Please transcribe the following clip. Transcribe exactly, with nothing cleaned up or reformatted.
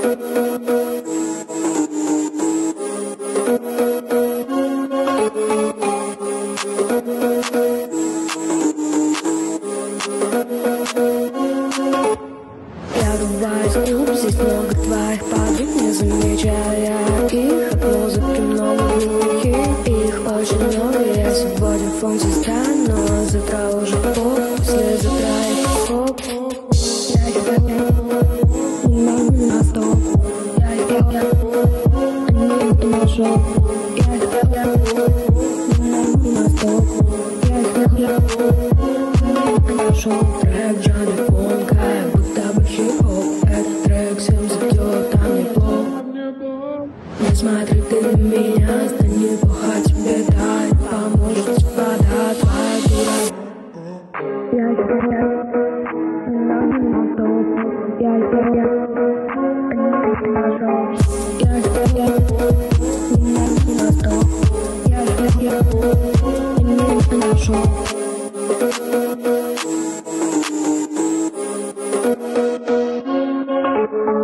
Я рубаюсь в клуб, здесь много твоих подруг, не замечая их. От музыки много глухих, их очень много. Я сегодня фон-сестра, но завтра уже поп, послезавтра их хоп. Я тебя не могу на стоп. Я тебя не могу на шоу. Я тебя не могу на стоп. Я тебя не могу на шоу. Трек в жанре фон, как будто бы хип-хоп. Этот трек всем зайдет, а мне плохо. Не смотри ты на меня, стань неплохо тебе дай. Поможет вода, твоя дура. Я тебя не могу на стоп. Я тебя не могу на шоу. Я тебя не могу на стоп. Я тебя не могу на шоу.